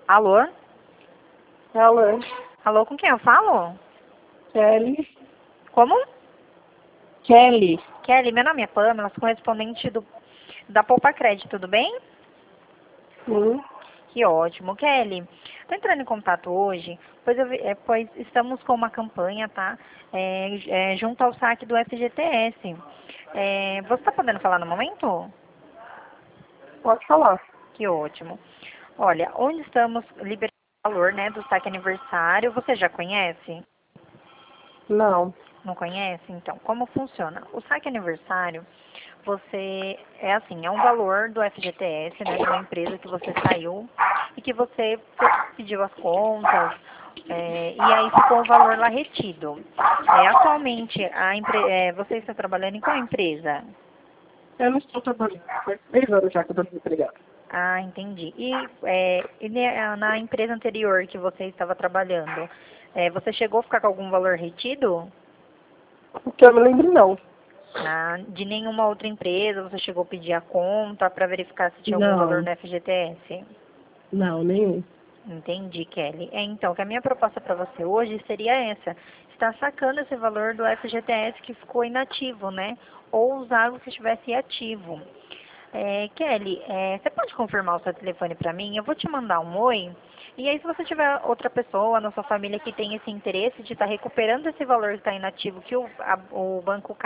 Alô? Alô, Alô, com quem eu falo? Kelly. Como? Kelly. Kelly, meu nome é Pamela, sou correspondente da Poupa Crédito, tudo bem? Sim. Que ótimo. Kelly, tô entrando em contato hoje, pois estamos com uma campanha, tá? Junto ao saque do FGTS. Você está podendo falar no momento? Pode falar. Que ótimo. Olha, onde estamos liberando o valor, né, do saque aniversário, você já conhece? Não. Não conhece? Então, como funciona? O saque aniversário, é assim, é um valor do FGTS, né, de uma empresa que você saiu e que você pediu as contas, e aí ficou o valor lá retido. Atualmente, você está trabalhando em qual empresa? Eu não estou trabalhando. Faz 3 anos já que eu estou desempregado. Ah, entendi. Na empresa anterior que você estava trabalhando, você chegou a ficar com algum valor retido? Porque eu me lembro, não. Ah, de nenhuma outra empresa, você chegou a pedir a conta para verificar se tinha algum valor Não. no FGTS? Não, nenhum. Entendi, Kelly. Então, que a minha proposta para você hoje seria essa. Está sacando esse valor do FGTS que ficou inativo, né? Ou usá-lo se estivesse ativo. Kelly, você pode confirmar o seu telefone para mim? Eu vou te mandar um oi. E aí, se você tiver outra pessoa na sua família que tem esse interesse de estar recuperando esse valor que está inativo, que o banco